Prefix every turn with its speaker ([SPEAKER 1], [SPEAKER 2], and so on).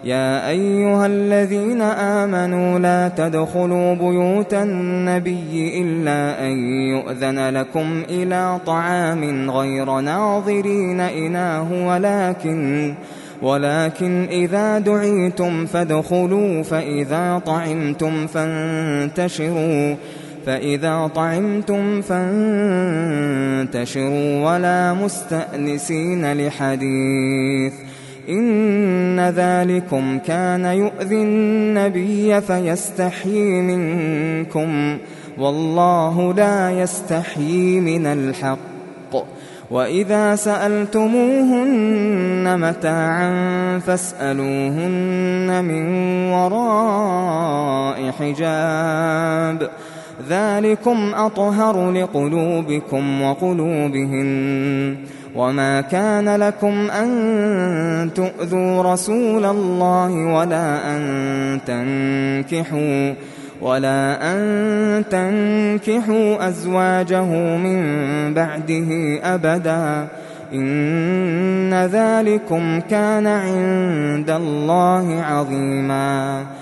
[SPEAKER 1] يا أيها الذين آمنوا لا تدخلوا بيوت النبي إلا أن يؤذن لكم إلى طعام غير ناظرين إناه ولكن إذا دعيتم فادخلوا فإذا طعمتم فانتشروا ولا مستأنسين لحديث إن ذلكم كان يؤذي النبي فيستحيي منكم والله لا يستحيي من الحق وإذا سألتموهن متاعا فاسألوهن من وراء حجاب ذلكم أطهر لقلوبكم وقلوبهن وما كان لكم أن تؤذوا رسول الله ولا أن تنكحوا أزواجه من بعده أبدا إن ذلكم كان عند الله عظيما